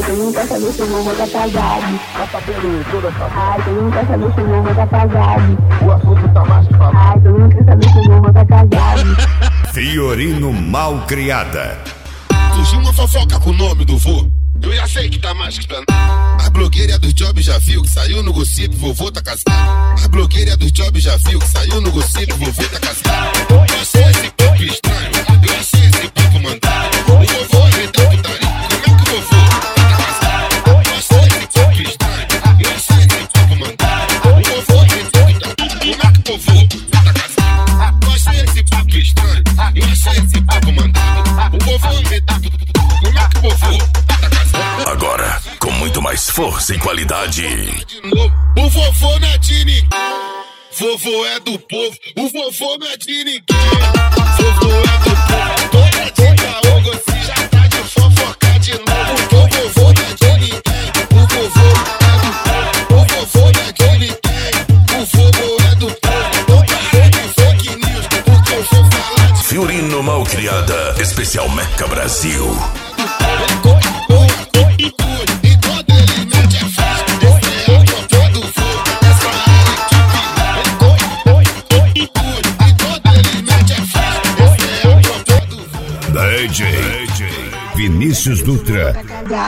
todo mundo quer saber se o vovô tá casado. Tá sabendo toda essa... Ai, todo mundo quer saber se o vovô tá casado. O assunto tá mais que falado. Ai, todo mundo quer saber se o vovô tá casado. Fiorino Malcriada. Surgiu uma fofoca com o nome do vô. Eu já sei que tá mais que danado. A blogueira dos jobs já viu que saiu no gossip, vovô tá casado. A blogueira dos jobs já viu que saiu no gossip, vovô tá casado. Eu achei esse papo estranho, eu achei esse papo mandado. O vovô é putaria, como é que o vovô tá casado? Eu achei esse papo estranho, eu achei esse papo mandado. O vovô é putaria, como é que o vovô tá casado? Eu achei esse papo estranho, eu achei esse papo mandado. O vovô é putaria, como é que o vovô tá casado? Agora, com muito mais força e qualidade. O vovô não é de ninguém. Vovô é do povo. O vovô não é de ninguém. Vovô é do povo. Toda dica ou você já tá de fofocar de novo. O vovô não é de ninguém. O vovô é do povo. O vovô não é de ninguém. O vovô é do povo. Não para de fake news, porque eu vou falar de Fiorino Malcriada, especial Meca Brasil. DJ Vinícius Dutra.